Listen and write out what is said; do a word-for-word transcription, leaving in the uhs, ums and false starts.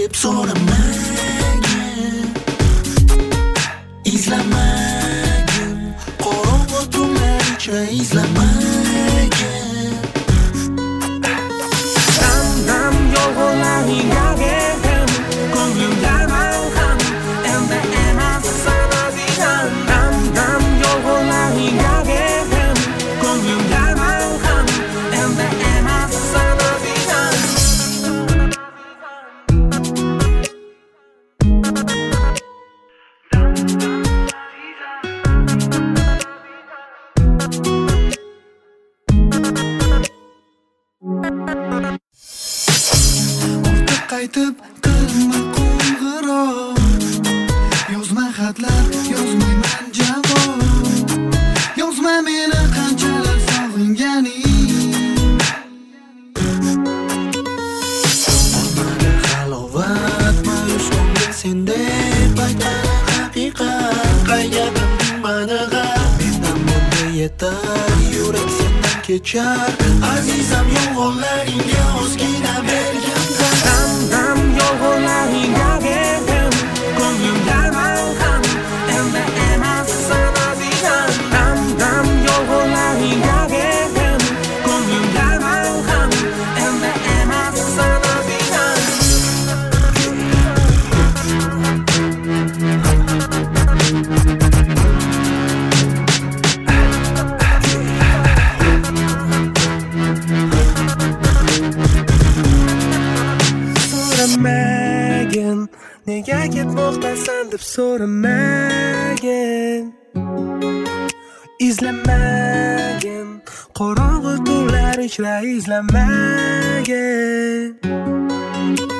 deb so'ramagin, izlamagin, qorong'u tunlar ichra izlamagin. Dam-dam yolg'onlaring yag'in, ko'nglimda malham, endi emas sana ziyan. Dam-dam yolg'onlaring yag'in, ko'nglimda malham, endi emas sana ziyan. Qaytib qilma qo'ng'iroq, yozma xatlar, yozmayman javob, yozma meni qanchalar sog'inganing. Olmadi halovat, ma'yus ko'ngil sendek aytmadi haqiqat. Qayga bilding mani g'am, mendan bunday yetar, yurak sendan kechar. Azizam yolg'onlaringga ozgina bergan dam yolg'onlaring yag'in, ko'nglimda malham, endi emas sana ziyan. Dam-dam yolg'onlaring yag'in, ko'nglimda malham, endi emas sana ziyan. So'ramagin, nega ketmoqdasan deb so'ramagin, izlamagin, qorong'u tunlar ichra izlamagin.